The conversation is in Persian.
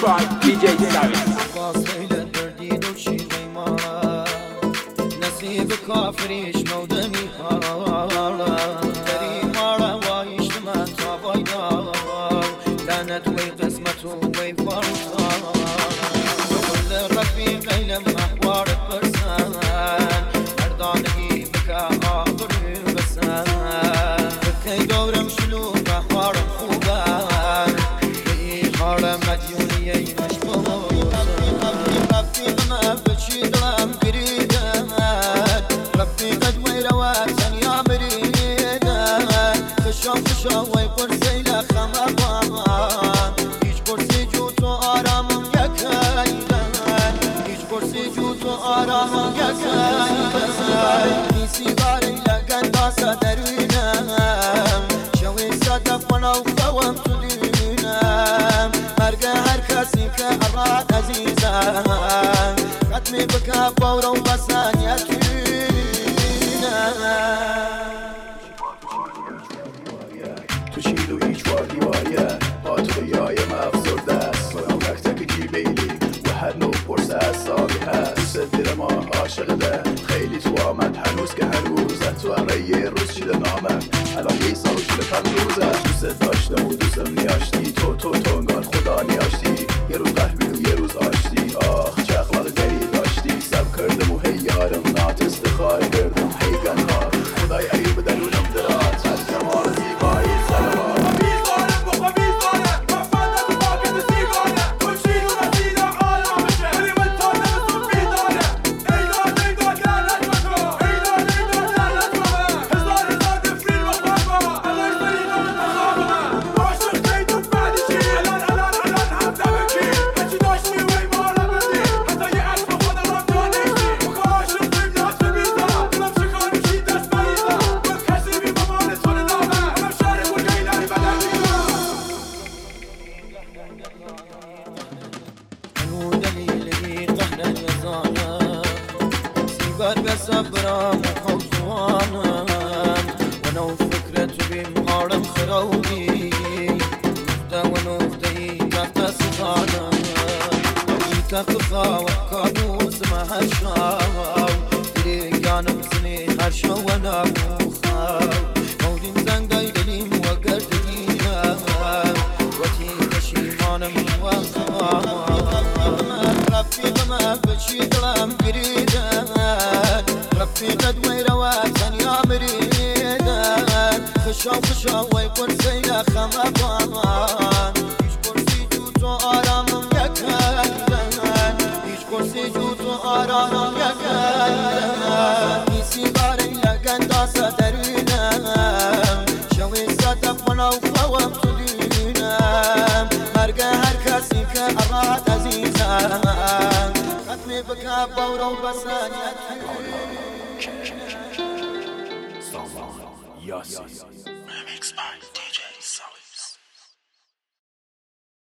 by DJ Savage. واصلة برديد وشي غيمارة نسيب كافريش مودني هارا تري مارا وايش ما تابايدا كانت وي قسمته وي فرصة كل رفيق لما حوارك برسان مرداني بكا آخر بسان بكي دورم شلوك حوارم خوبان بي حارم مديوني مشبوط ويقول سيلا خمران هیچ کرسی جو تو آرامم یکایدن هیچ کرسی جو تو آرامم یکایدن نیسی باری لگن داسا درونم شوی صدف ونو خوام تو دونم مرگ هر کسی که اراد عزیزم ختمی بکا بورو بسان یتونم تو چیل و هیچ وادی وایه آتویای مفزرده است کنم تک تک جیبیلی و هر نوع پرسه از ساقی هست دوست دل ما عاشق ده خیلی تو آمد هنوز که هنوزه تو اره یه روز شیل نامم الان یه سال شیل پندوزه دوست داشتم و دوستم نیاشتی تو انگار خدا نیاشتی یه روز قهبی و یه روز آشتی آخ چه اخلاق دری داشتی سب کردم و هی یارم نات استخار کردم هی گنها خدای عیب درونم درات از جمال زیبایی سلامات انو دلیلی قهر جزانم سیبر بصبرم وحوزوانم ونو فكرة بمهارم خراوي نفتا ونفتي تحت سخانم ويتا خخا وكابوس ما هشاو تريقانم سني هرشا ونابوخاو مودين زنگاي دليم وقردنيا وتي كشيمانم رفيقنا بشي دلم بريدن رفيق دويرة واتن يا مريدن خشاو ويقول سيلا خمران هيش كرسي جوتو آرامم يكايدن هيش كرسي جوتو آرامم يكايدن نيسي باري لگن داسا درونم شوي صدف ونو خوام تدونم مرگ هر کسی که اراد عزیزم ختمی بکا بورو بسان Yasin. Remix by DJ